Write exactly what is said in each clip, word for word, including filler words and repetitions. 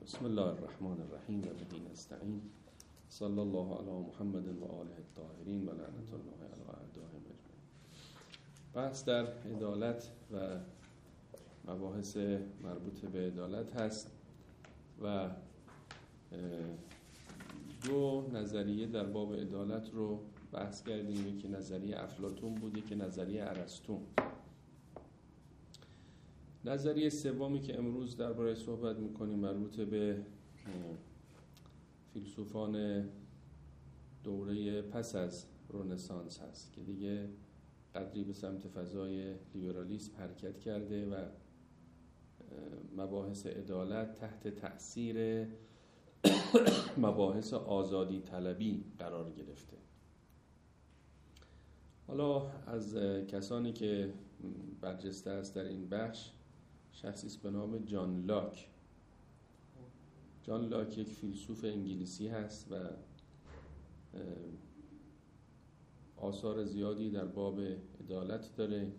بسم الله الرحمن الرحیم و به نستعین صلی الله علی محمد و آله الطاهرین و لعنت الله علی اعدائهم اجمعین. بحث در عدالت و مباحث مربوط به عدالت هست و دو نظریه در باب عدالت رو بحث کردیم. یکی نظریه افلاطون بود، یکی نظریه ارسطو. نظریه سومی که امروز درباره صحبت می‌کنیم مربوط به فیلسوفان دوره پس از رنسانس هست که دیگه قدری به سمت فضای لیبرالیسم حرکت کرده و مباحث عدالت تحت تأثیر مباحث آزادی طلبی قرار گرفته. حالا از کسانی که برجسته است در این بخش شخصی است به نام جان لاک. جان لاک یک فیلسوف انگلیسی هست و آثار زیادی در باب عدالت داره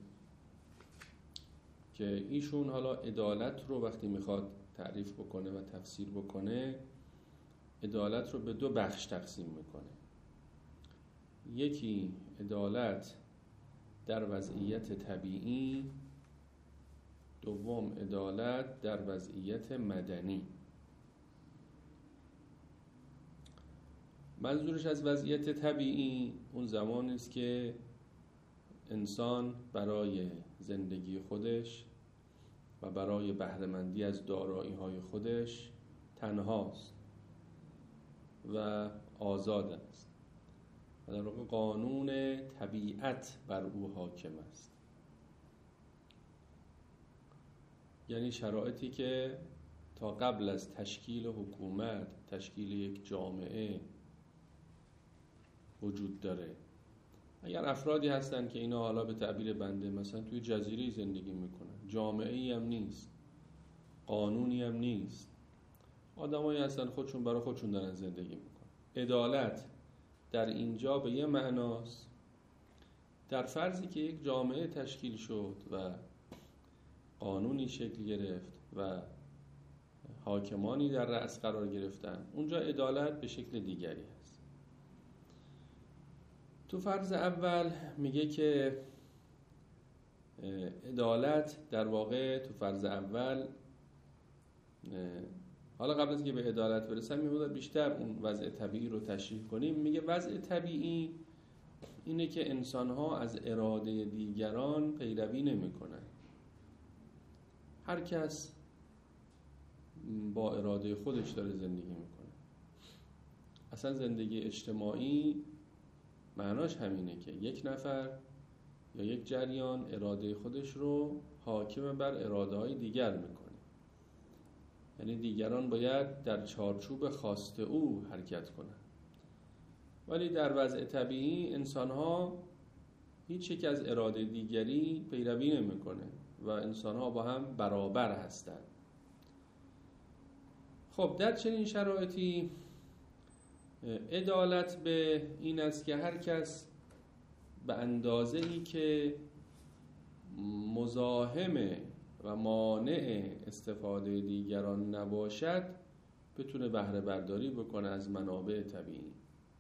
که ایشون حالا عدالت رو وقتی میخواد تعریف بکنه و تفسیر بکنه، عدالت رو به دو بخش تقسیم میکنه. یکی عدالت در وضعیت طبیعی، دوم عدالت در وضعیت مدنی. منظورش از وضعیت طبیعی اون زمانی است که انسان برای زندگی خودش و برای بهره‌مندی از دارایی‌های خودش تنهاست و آزاد است و در واقع قانون طبیعت بر او حاکم است. یعنی شرایطی که تا قبل از تشکیل حکومت، تشکیل یک جامعه وجود داره. اگر افرادی هستن که اینا حالا به تعبیر بنده مثلا توی جزیره زندگی میکنن، جامعه‌ای هم نیست، قانونی هم نیست، آدمایی هستن خودشون برای خودشون دارن زندگی میکنن. عدالت در اینجا به یه معناست در فرضی که یک جامعه تشکیل شد و قانونی شکل گرفت و حاکمانی در رأس قرار گرفتن، اونجا عدالت به شکل دیگری هست. تو فرض اول میگه که عدالت در واقع تو فرض اول، حالا قبل از که به عدالت برسم میبود بیشتر اون وضع طبیعی رو تشریح کنیم. میگه وضع طبیعی اینه که انسان‌ها از اراده دیگران پیروی نمی‌کنن. هر کس با اراده خودش داره زندگی میکنه. اصلا زندگی اجتماعی معناش همینه که یک نفر یا یک جریان اراده خودش رو حاکم بر اراده های دیگر میکنه. یعنی دیگران باید در چارچوب خواست او حرکت کنن. ولی در وضع طبیعی انسان‌ها هیچ یک از اراده دیگری پیروی نمیکنه و انسان‌ها با هم برابر هستند. خب در چنین شرایطی عدالت به این است که هر کس به اندازه‌ای که مزاحم و مانع استفاده دیگران نباشد بتونه بهره برداری بکنه از منابع طبیعی.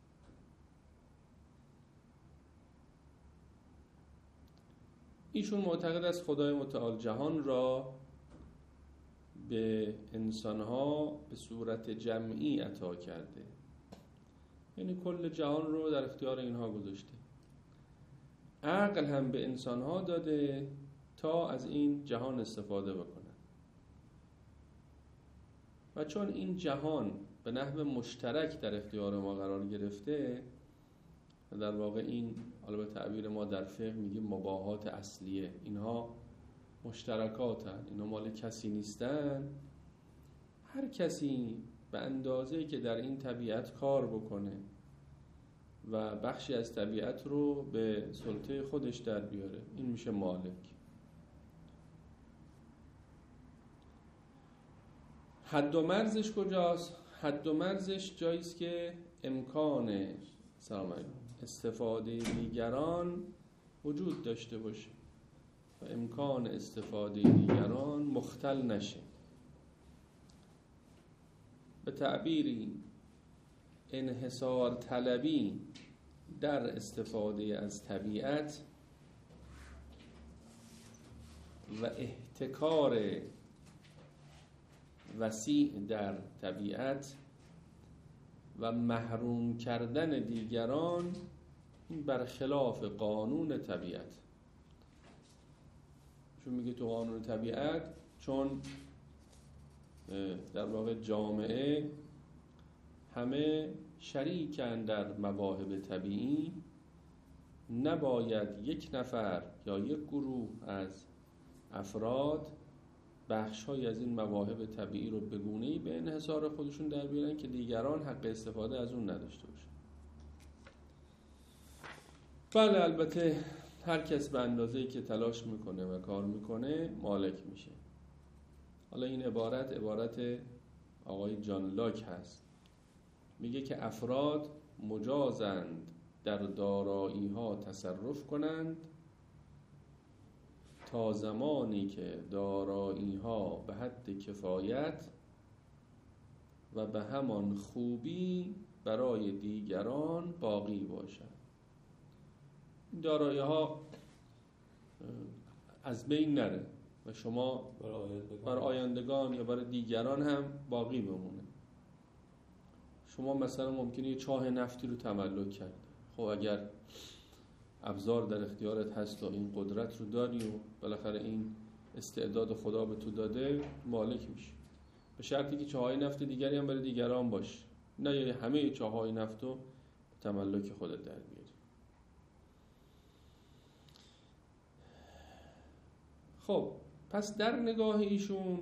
ایشون معتقد است خدای متعال جهان را به انسانها به صورت جمعی عطا کرده، یعنی کل جهان رو در اختیار اینها گذاشته. عقل هم به انسانها داده تا از این جهان استفاده بکنن و چون این جهان به نحو مشترک در اختیار ما قرار گرفته، در واقع این حالا به تعبیر ما در فقه میگیم مباحات اصلیه، اینها مشترکاتن، اینا مال کسی نیستن. هر کسی به اندازه‌ای که در این طبیعت کار بکنه و بخشی از طبیعت رو به سلطه خودش در بیاره، این میشه مالک. حد و مرزش کجاست؟ حد و مرزش جاییست که امکان سلام علیکم استفاده دیگران وجود داشته باشه و امکان استفاده دیگران مختل نشه. به تعبیری انحصار طلبی در استفاده از طبیعت و احتکار وسیع در طبیعت و محروم کردن دیگران این برخلاف قانون طبیعت. چون میگه تو قانون طبیعت چون در واقع جامعه همه شریکن در مواهب طبیعی، نباید یک نفر یا یک گروه از افراد بخش‌های از این مواهب طبیعی رو به گونه‌ای به انحصار خودشون در بیارن که دیگران حق استفاده از اون نداشته باشن. بله البته هر کس به اندازه‌ای که تلاش میکنه و کار میکنه مالک میشه. حالا این عبارت عبارت آقای جان لاک هست، میگه که افراد مجازند در دارایی‌ها تصرف کنند تا زمانی که دارایی‌ها به حد کفایت و به همان خوبی برای دیگران باقی باشد. این دارایی‌ها از بین نره و شما برای آیندگان یا برای دیگران هم باقی بمونه. شما مثلا ممکنه یه چاه نفتی رو تملک کرد، خب اگر ابزار در اختیارت هست و این قدرت رو داری و بالاخره این استعداد خدا به تو داده، مالک میشی، به شرطی که چاهای نفت دیگری هم برای دیگران باشه، نه یه همه چاهای نفت رو تملک خودت در بیاری. خب پس در نگاه ایشون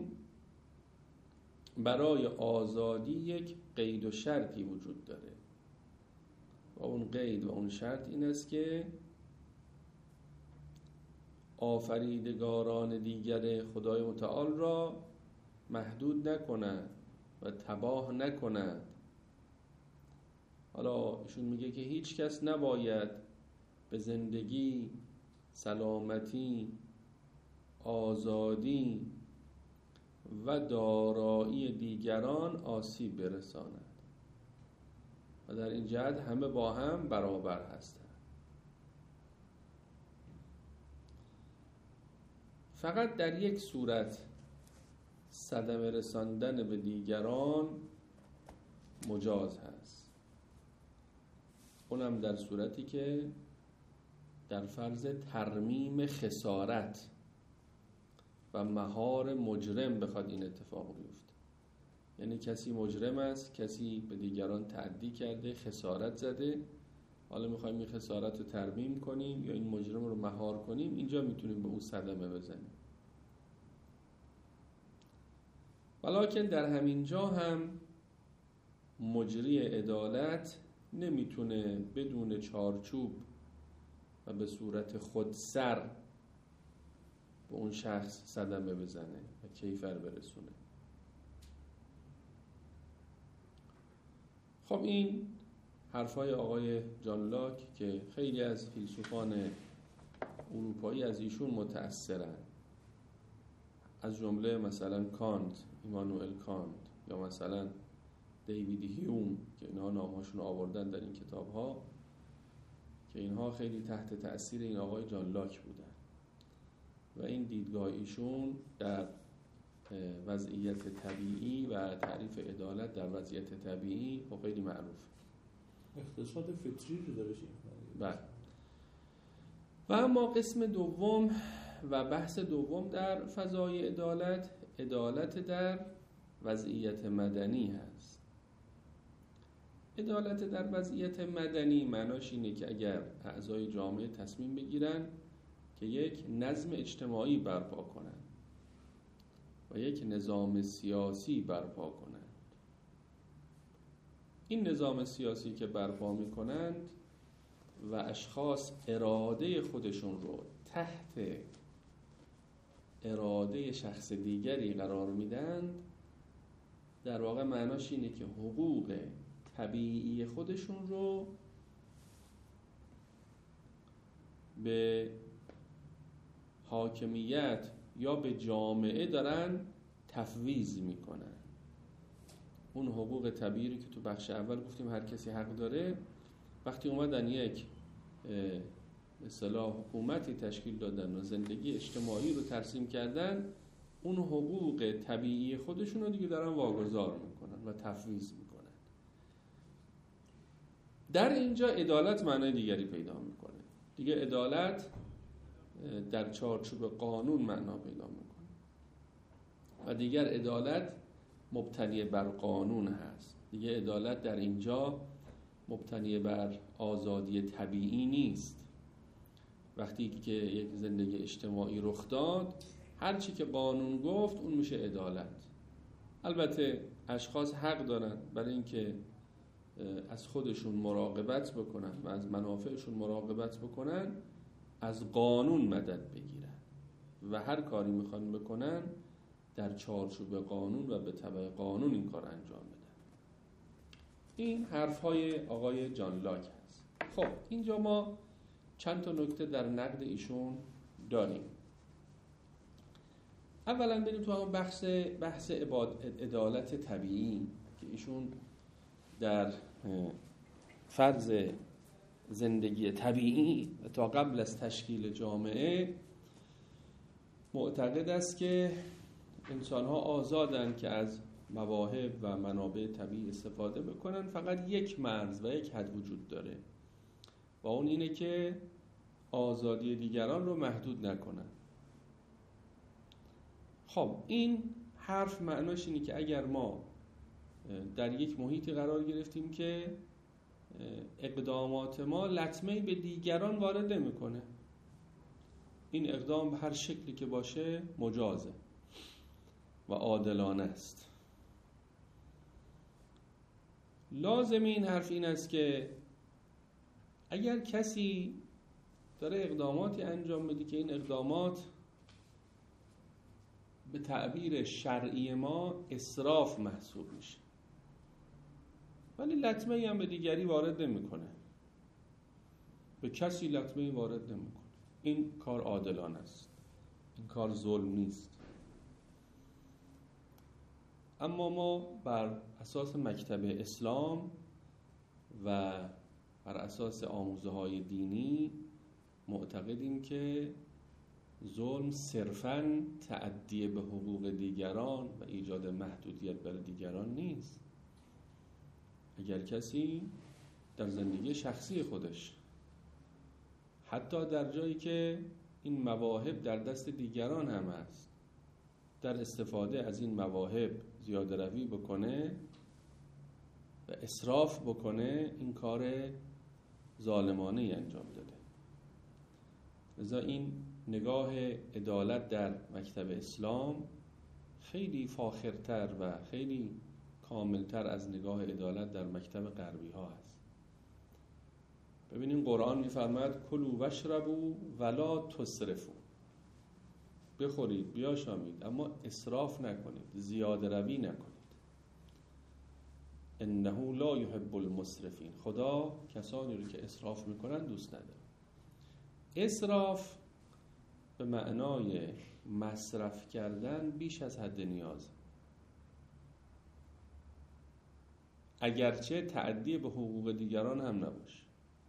برای آزادی یک قید و شرطی وجود داره و اون قید و اون شرط این است که آفریدگاران دیگر خدای متعال را محدود نکند و تباه نکند. حالا ایشون میگه که هیچ کس نباید به زندگی، سلامتی، آزادی و دارایی دیگران آسیب برساند و در این جهت همه با هم برابر هستند. فقط در یک صورت صدمه رساندن به دیگران مجاز هست، اونم در صورتی که در فرض ترمیم خسارت و مهار مجرم بخواد این اتفاق بیفته. یعنی کسی مجرم است، کسی به دیگران تعدی کرده، خسارت زده، حالا میخوایم این خسارت رو ترمیم کنیم یا این مجرم رو مهار کنیم، اینجا میتونیم به اون صدمه بزنیم. ولکن در همین جا هم مجری عدالت نمیتونه بدون چارچوب و به صورت خودسر به اون شخص صدمه بزنه و کیفر برسونه. خب این حرفای آقای جان لاک که خیلی از فیلسوفان اروپایی از ایشون متأثرن، از جمله مثلا کانت، ایمانوئل کانت، یا مثلا دیوید هیوم که اینها نامهاشون آوردن در این کتاب ها، که اینها خیلی تحت تأثیر این آقای جان لاک بودن و این دیدگاه ایشون در وضعیت طبیعی و تعریف عدالت در وضعیت طبیعی خب خیلی معروف. اقتصاد فطری رو داره شیم. بله. و اما قسم دوم و بحث دوم در فضای عدالت، عدالت در وضعیت مدنی هست. عدالت در وضعیت مدنی معناش اینه که اگر اعضای جامعه تصمیم بگیرن که یک نظم اجتماعی برپا کنند و یک نظام سیاسی برپا کنند، این نظام سیاسی که برپا میکنند و اشخاص اراده خودشون رو تحت اراده شخص دیگری قرار میدن، در واقع معناش اینه که حقوق طبیعی خودشون رو به حاکمیت یا به جامعه دارن تفویض میکنن. اون حقوق طبیعی رو که تو بخش اول گفتیم هر کسی حق داره، وقتی اومدن یک به اصطلاح حکومتی تشکیل دادن و زندگی اجتماعی رو ترسیم کردن، اون حقوق طبیعی خودشون رو دیگه دارن واگذار میکنن و تفویض میکنن. در اینجا عدالت معنای دیگری پیدا میکنه. دیگه عدالت در چارچوب قانون معنا پیدا میکنه و دیگر عدالت مبتنی بر قانون هست. دیگه عدالت در اینجا مبتنی بر آزادی طبیعی نیست. وقتی که یک زندگی اجتماعی رخ داد، هر چی که قانون گفت اون میشه عدالت. البته اشخاص حق دارن برای اینکه از خودشون مراقبت بکنن و از منافعشون مراقبت بکنن، از قانون مدد بگیرن و هر کاری میخوان بکنن در چارچوب قانون و به تبع قانون این کار انجام بدن. این حرفهای آقای جان لاک هست. خب اینجا ما چند تا نکته در نقد ایشون داریم. اولا بریم تو همون بحث بحث عدالت طبیعی که ایشون در فرض زندگی طبیعی تا قبل از تشکیل جامعه معتقد است که انسان‌ها آزادند که از مواهب و منابع طبیعی استفاده بکنن، فقط یک مرز و یک حد وجود داره و اون اینه که آزادی دیگران رو محدود نکنن. خب این حرف معناش اینه که اگر ما در یک محیطی قرار گرفتیم که اقدامات ما لطمه‌ای به دیگران وارد نمی‌کنه، این اقدام به هر شکلی که باشه مجازه و عادلانه است. لازم این حرف این است که اگر کسی داره اقداماتی انجام بده که این اقدامات به تعبیر شرعی ما اسراف محسوب میشه، ولی لطمه‌ای هم به دیگری وارد نمی‌کنه، به کسی لطمه‌ای وارد نمی‌کنه، این کار عادلانه است، این کار ظلم نیست. اما ما بر اساس مکتب اسلام و بر اساس آموزه‌های دینی معتقدیم که ظلم صرفاً تعدی به حقوق دیگران و ایجاد محدودیت برای دیگران نیست. اگر کسی در زندگی شخصی خودش، حتی در جایی که این مواهب در دست دیگران هم هست، در استفاده از این مواهب زیاده روی بکنه و اسراف بکنه، این کار ظالمانه ای انجام داده. لذا این نگاه عدالت در مکتب اسلام خیلی فاخرتر و خیلی کاملتر از نگاه عدالت در مکتب غربی ها هست. ببینیم قرآن می‌فرماید کلوا واشربوا ولا تسرفوا، بخورید بیاشامید اما اسراف نکنید، زیاده روی نکنید. انه لا یحب المسرفین، خدا کسانی رو که اسراف میکنن دوست نداره. اسراف به معنای مصرف کردن بیش از حد نیاز، اگرچه تعدی به حقوق دیگران هم نباشه،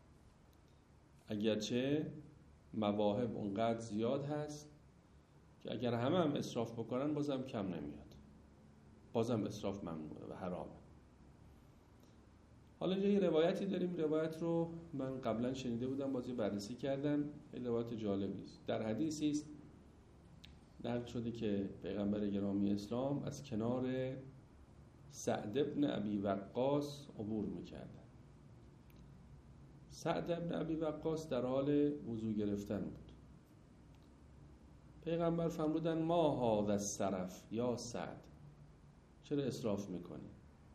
اگرچه مواهب اونقدر زیاد هست که اگر همه هم اسراف بکنن بازم کم نمیاد، بازم اسراف ممنوعه و حرامه. حالا اینجا یه روایتی داریم، روایت رو من قبلا شنیده بودم، بازی بررسی کردم، این روایت جالبی است. در حدیثی است نقل شده که پیغمبر گرامی اسلام از کنار سعد ابن ابی وقاص عبور می‌کرد. سعد ابن ابی وقاص در حال وضو گرفتن بود. پیغمبر فرمودن ما هذا السرف یا سعد، چرا اسراف میکنی؟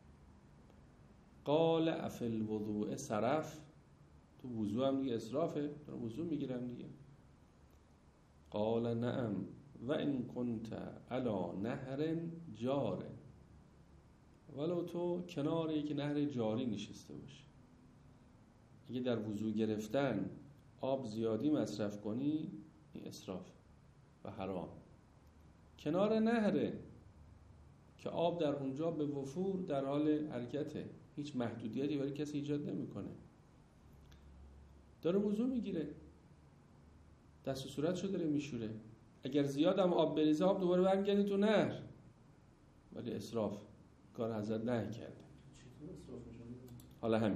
قال افی الوضوء سرف، تو وضو هم دیگه اسرافه، دارم وضو میگیرم دیگه. قال نعم و ان کنت علی نهر جار، ولو تو کنار یک نهر جاری نشسته باشی، اگه در وضو گرفتن آب زیادی مصرف کنی این اسراف و حرام. کنار نهره، که آب در اونجا به وفور در حال حرکته، هیچ محدودیتی برای کسی ایجاد نمیکنه. داره وضو میگیره، دست و صورتشو داره میشوره، اگر زیاد هم آب بریزه آب دوباره برمیگرده تو نهر، ولی اسراف کار حضرت نهی کرده. چطور اسراف میشه؟ حالا همین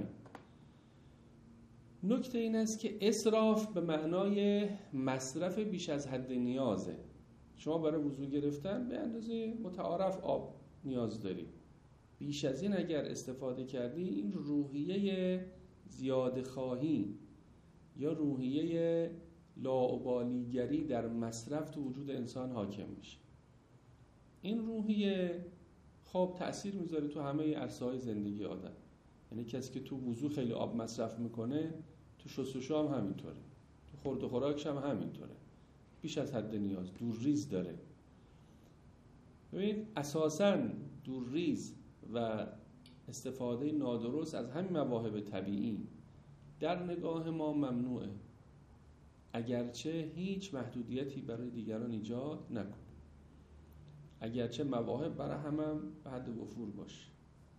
نکته این است که اسراف به معنای مصرف بیش از حد نیازه. شما برای وضو گرفتن به اندازه متعارف آب نیاز داری، بیش از این اگر استفاده کردی این روحیه زیاده خواهی یا روحیه لاابالیگری در مصرف تو وجود انسان حاکم میشه. این روحیه خب تأثیر میذاره تو همه عرصه‌های زندگی آدم. یعنی کسی که تو وضو خیلی آب مصرف میکنه تو شستشو هم همینطوره، تو خورد و خوراکش هم همینطوره، بیش از حد نیاز، دورریز داره. ببینید اساساً دورریز و استفاده نادرست از همین مواهب طبیعی در نگاه ما ممنوعه، اگرچه هیچ محدودیتی برای دیگران ایجاد نکنه، اگرچه مواهب برای همه هم به حد وفور باشه.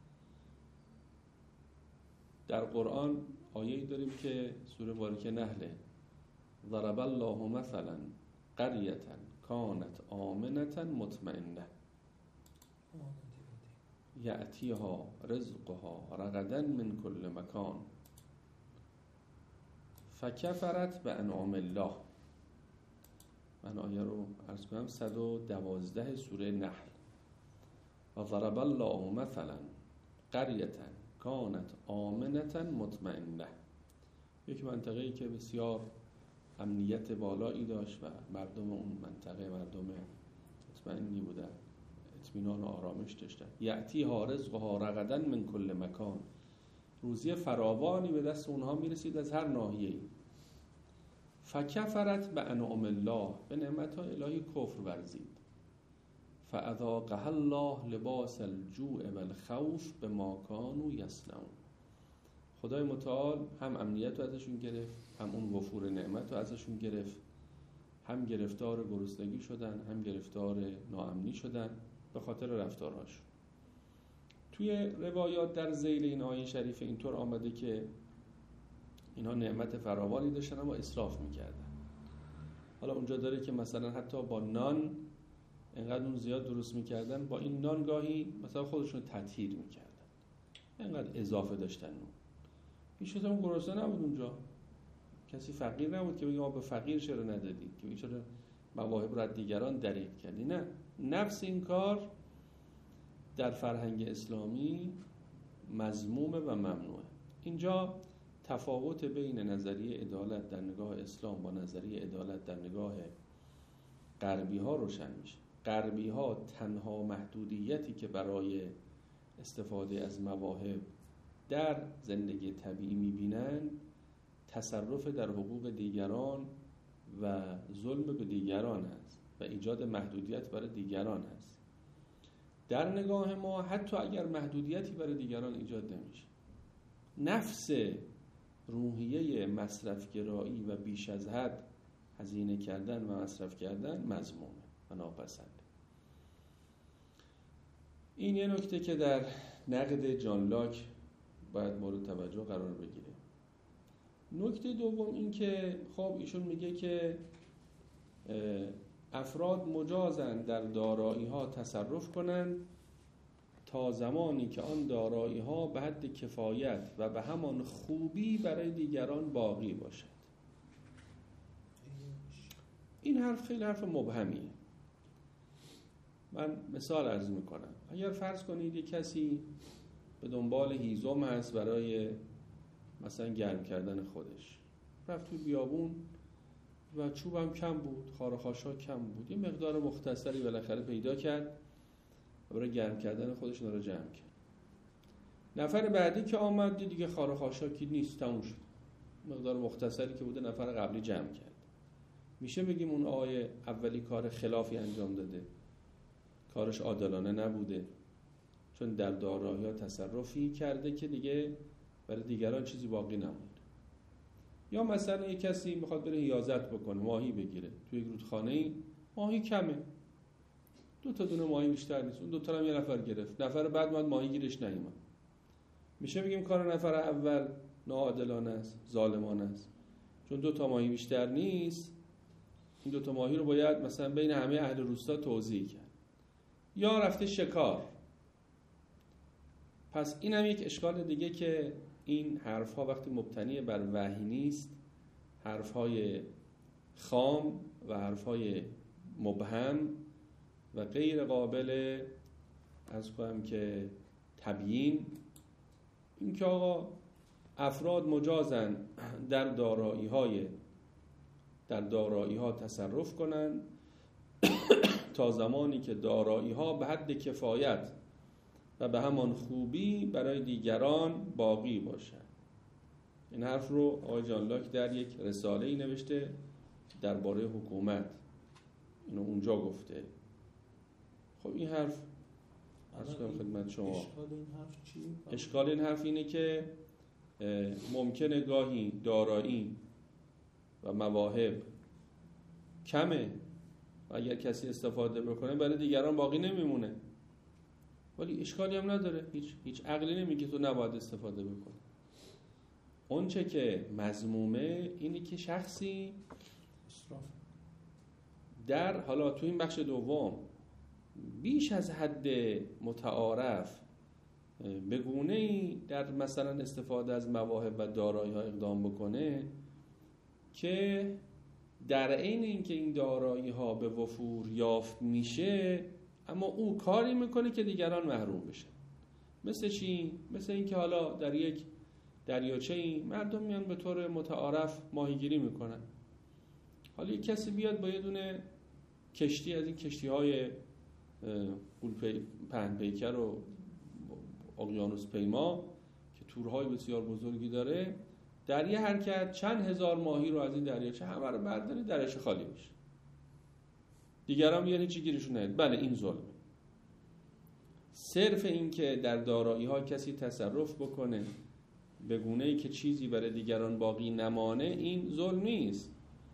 در قرآن آیه‌ای داریم که سوره بارکه نحله، ضرب الله مثلا قریة کانت آمنة مطمئنة یأتیها رزقها رغدا من کل مکان فکفرت بانعم الله. من آیه رو عرض کنم صد و دوازده سوره نحل. و ضرب الله مثلا قریة کانت آمنة مطمئنة، یک منطقه‌ای که بسیار امنیت بالایی داشت و مردم اون منطقه مردم مطمئنی بودن، اطمینان و آرامش داشتن. یأتیها رزقها رغدا من کل مکان، روزی فراوانی به دست اونها میرسید از هر ناحیه‌ای. فکفرت بانعم الله، به نعمت‌های الهی کفر ورزید. فاذاقها الله لباس الجوع والخوف بما كانوا یصنعون. خدای متعال هم امنیت رو ازشون گرفت، هم اون وفور نعمت رو ازشون گرفت، هم گرفتار گرسنگی شدن، هم گرفتار ناامنی شدن به خاطر رفتارهاشون. توی روایات در ذیل این آیه شریف اینطور آمده که اینها نعمت فراوانی داشتن اما اسراف میکردن. حالا اونجا داره که مثلا حتی با نان اینقدر اون زیاد درست میکردن، با این نان گاهی مثلا خودشون تطهیر میکردن، اینقدر اضافه داشتن نون. هیچ کس هم گرسنه نبود اونجا، کسی فقیر نبود که بگه ما به فقیر چرا ندادی، که چرا مواهب را دیگران دریغ کردی. نه، نفس این کار در فرهنگ اسلامی مذمومه و ممنوعه. اینجا تفاوت بین نظریه عدالت در نگاه اسلام با نظریه عدالت در نگاه غربی ها روشن میشه. غربی ها تنها محدودیتی که برای استفاده از مواهب در زندگی طبیعی میبینن تصرف در حقوق دیگران و ظلم به دیگران است و ایجاد محدودیت برای دیگران است. در نگاه ما حتی اگر محدودیتی برای دیگران ایجاد نمیشه، نفس روحیه مصرفگرایی و بیش از حد هزینه کردن و مصرف کردن مذمومه و ناپسند. این یه نکته که در نقد جان لاک باید مورد توجه قرار بگیره. نکته دوم این که خب ایشون میگه که افراد مجازن در دارایی ها تصرف کنند تا زمانی که آن دارایی ها به حد کفایت و به همان خوبی برای دیگران باقی باشد. این حرف خیلی حرف مبهمیه. من مثال عرض میکنم. اگر فرض کنید یک کسی به دنبال هیزم هست برای مثلا گرم کردن خودش، رفت تو بیابون و چوب هم کم بود، خار و خاشاک کم بود، یه مقدار مختصری بالاخره پیدا کرد و برای گرم کردن خودش رو جمع کرد. نفر بعدی که آمد دید دیگه خار و خاشاکی نیست، تموم شد، مقدار مختصری که بوده نفر قبلی جمع کرد. میشه بگیم اون آقای اولی کار خلافی انجام داده، کارش عادلانه نبوده، چون در دارایی‌ها تصرفی کرده که دیگه برای دیگران چیزی باقی نموند. یا مثلا یک کسی میخواد بره حیازت بکنه، ماهی بگیره، توی یک رودخانه‌ای ماهی کمه، دو تا دونه ماهی بیشتر نیست، اون دو تا هم یه نفر گرفت، نفر بعد اومد ماهی گیرش نیومد. میشه بگیم کار نفر اول ناعادلانه است، ظالمانه است، چون دو تا ماهی بیشتر نیست، این دو تا ماهی رو باید مثلا بین همه اهل روستا توزیع کرد. یا رفته شکار. پس این هم یک اشکال دیگه که این حرف‌ها وقتی مبتنی بر وحی نیست، حرف‌های خام و حرف‌های مبهم و غیر قابل از کنم که تبیین، این که آقا افراد مجازن در دارایی‌های در دارایی‌ها تصرف کنن تا زمانی که دارایی‌ها به حد کفایت و به همان خوبی برای دیگران باقی باشد. این حرف رو آقای جان لاک در یک رساله‌ای نوشته درباره حکومت، اینو اونجا گفته. خب این حرف عرض کنم خدمت شما، اشکال این حرف چیه؟ اشکال این حرف اینه که ممکنه گاهی دارایی و مواهب کمه و اگر کسی استفاده بکنه برای دیگران باقی نمیمونه، ولی اشکالی هم نداره، هیچ هیچ عقلی نمیگه تو نباید استفاده بکنی. اون چه که مذمومه اینه که شخصی در حالا تو این بخش دوم بیش از حد متعارف به گونه‌ای در مثلا استفاده از مواهب و دارایی‌ها اقدام بکنه که در عین اینکه این دارایی‌ها به وفور یافت میشه، اما او کاری میکنه که دیگران محروم بشن. مثل چی؟ مثل اینکه حالا در یک دریاچه‌ای مردم میان به طور متعارف ماهیگیری میکنن، حالا یک کسی بیاد با یه دونه کشتی از این کشتی‌های پهن پیکر و اقیانوس پیما که تورهای بسیار بزرگی داره، در یه حرکت چند هزار ماهی رو از این دریاچه همه رو برداره دریاچه خالی بشه، دیگران میان هیچی گیرشون نیاد. بله این ظلمه. صرف این که در دارایی‌ها کسی تصرف بکنه به گونه‌ای که چیزی برای دیگران باقی نمانه، این ظلم نیست.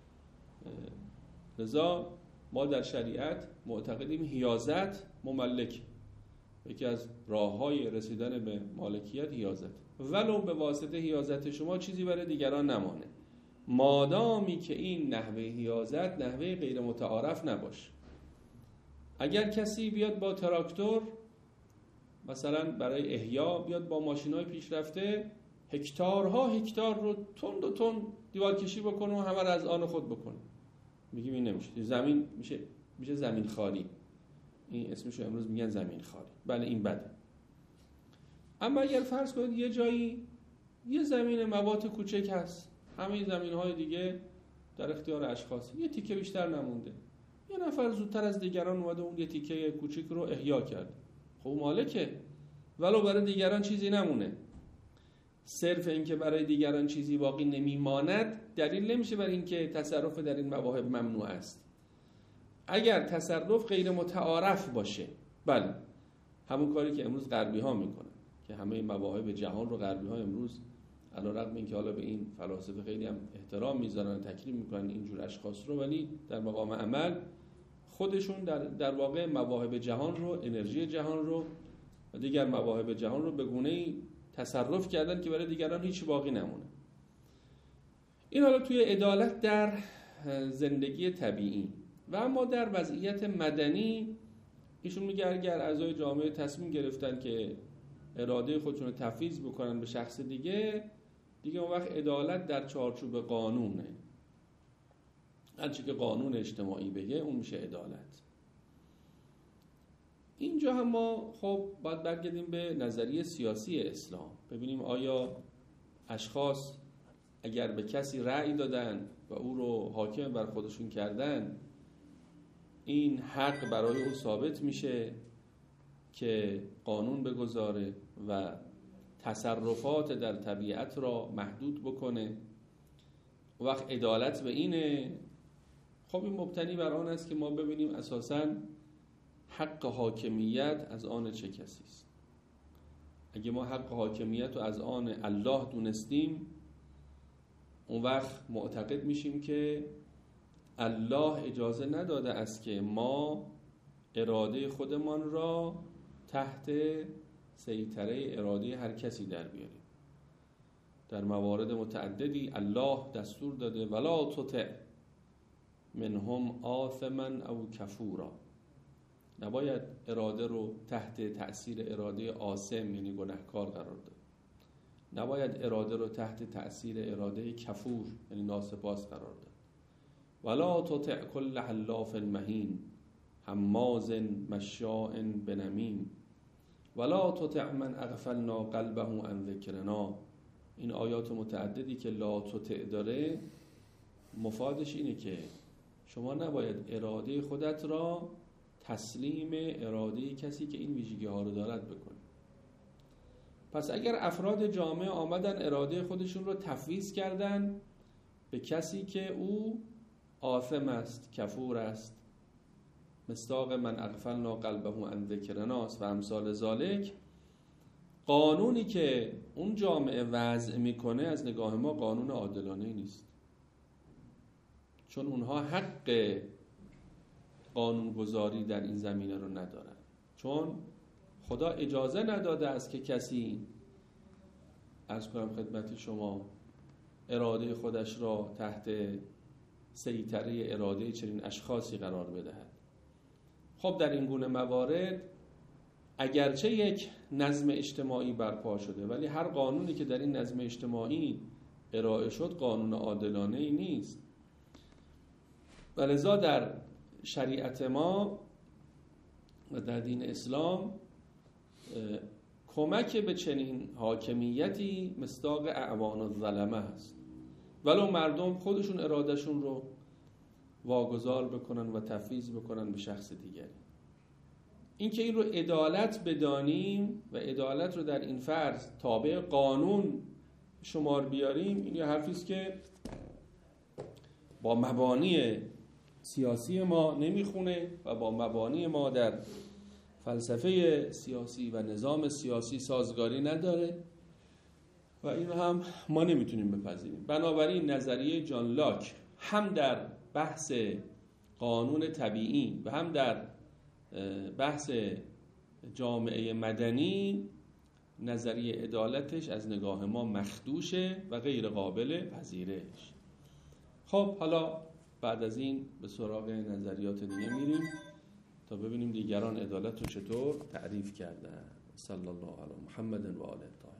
لذا ما در شریعت معتقدیم حیازت مملک، یکی از راه‌های رسیدن به مالکیت حیازت، ولو به واسطه حیازت شما چیزی برای دیگران نمانه، مادامی که این نحوه حیازت نحوه غیر متعارف نباشه. اگر کسی بیاد با تراکتور مثلا برای احیا بیاد با ماشین‌های پیشرفته هکتارها هکتار رو تند و تند دیوار کشی بکنه و همه رو از آن خود بکنه، میگیم این نمیشه، زمین میشه میشه زمین خالی، این اسمش رو امروز میگن زمین خالی. بله این بده. اما اگر فرض کنید یه جایی یه زمین موات کوچک هست، همه زمین‌های دیگه در اختیار اشخاص، یه تیکه بیشتر نمونده، یه نفر زودتر از دیگران اومده اون یه تیکه کوچیک رو احیا کرد، خب مالکه، ولو برای دیگران چیزی نمونه. صرف این که برای دیگران چیزی باقی نمیماند دلیل نمیشه بر این که تصرف در این مواهب ممنوع است. اگر تصرف غیر متعارف باشه، بله همون کاری که امروز غربی ها میکنن که همه مواهب جهان رو غربی ها امروز علیرغم اینکه حالا به این فلاسفه خیلی هم احترام میذارن، تکریم میکنن اینجور اشخاص رو، ولی در مقام عمل خودشون در در واقع مواهب جهان رو، انرژی جهان رو و دیگر مواهب جهان رو به گونه‌ای تصرف کردن که برای دیگران هیچ باقی نمونه. این حالا توی عدالت در زندگی طبیعی. و اما در وضعیت مدنی ایشون میگه اگر اعضای جامعه تصمیم گرفتن که اراده خودشون رو تفویض بکنن به شخص دیگه، دیگه اون وقت عدالت در چارچوب قانونه، هرچی که قانون اجتماعی بگه اون میشه عدالت. اینجا هم ما خب باید برگردیم به نظریه سیاسی اسلام، ببینیم آیا اشخاص اگر به کسی رأی دادن و او رو حاکم بر خودشون کردن، این حق برای او ثابت میشه که قانون بگذاره و تصرفات در طبیعت را محدود بکنه. وقت عدالت به اینه. خب این مبتنی بر آن است که ما ببینیم اساساً حق حاکمیت از آن چه کسی است. اگه ما حق حاکمیت رو از آن الله دونستیم، اون وقت معتقد میشیم که الله اجازه نداده است که ما اراده خودمان را تحت سیطره اراده هر کسی در بیاریم. در موارد متعددی الله دستور داده ولا تطع منهم آثما او کفورا، نباید اراده رو تحت تأثیر اراده آثم یعنی گناهکار قرار داد، نباید اراده رو تحت تأثیر اراده کفور یعنی ناسپاس قرار داد. ولا تطع کل حلاف مهین هماز مشاء بنمیم ولا تطع من اغفلنا قلبه عن ذکرنا. این آیات متعددی که لا تطع داره مفادش اینه که شما نباید اراده خودت را تسلیم اراده کسی که این ویژگی ها رو دارد بکنی. پس اگر افراد جامعه آمدن اراده خودشون رو تفویض کردن به کسی که او آثم است، کفور است، مصداق من اغفلنا قلبه عن ذکرنا و امثال ذالک، قانونی که اون جامعه وضع میکنه از نگاه ما قانون عادلانه نیست، چون اونها حق قانونگذاری در این زمینه رو ندارن، چون خدا اجازه نداده است که کسی عرض کنم خدمت شما اراده خودش را تحت سیطره اراده چنین اشخاصی قرار بدهد. خب در این گونه موارد اگرچه یک نظم اجتماعی برپا شده ولی هر قانونی که در این نظم اجتماعی ارائه شد قانون عادلانه ای نیست. ولذا در شریعت ما و در دین اسلام کمک به چنین حاکمیتی مصداق اعوان الظلمه است، ولو مردم خودشون ارادهشون رو واگذار بکنن و تفویض بکنن به شخص دیگری. این که این رو عدالت بدانیم و عدالت رو در این فرض تابع قانون شمار بیاریم، این یه حرفی است که با مبانی سیاسی ما نمیخونه و با مبانی ما در فلسفه سیاسی و نظام سیاسی سازگاری نداره و این هم ما نمیتونیم بپذیریم. بنابراین نظریه جان لاک هم در بحث قانون طبیعی و هم در بحث جامعه مدنی نظریه عدالتش از نگاه ما مخدوشه و غیر قابل پذیرش. خب حالا بعد از این به سراغ نظریات دیگه میریم تا ببینیم دیگران عدالت رو چطور تعریف کردن. صلی الله علی محمد و آله.